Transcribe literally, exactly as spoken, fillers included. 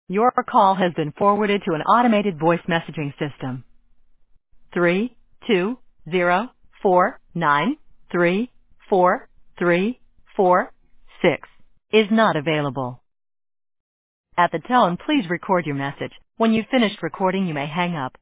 Your call has been forwarded to an automated voice messaging system. Three two zero four nine three four three four six is not available. At the tone, please record your message. When you've finished recording, you may hang up.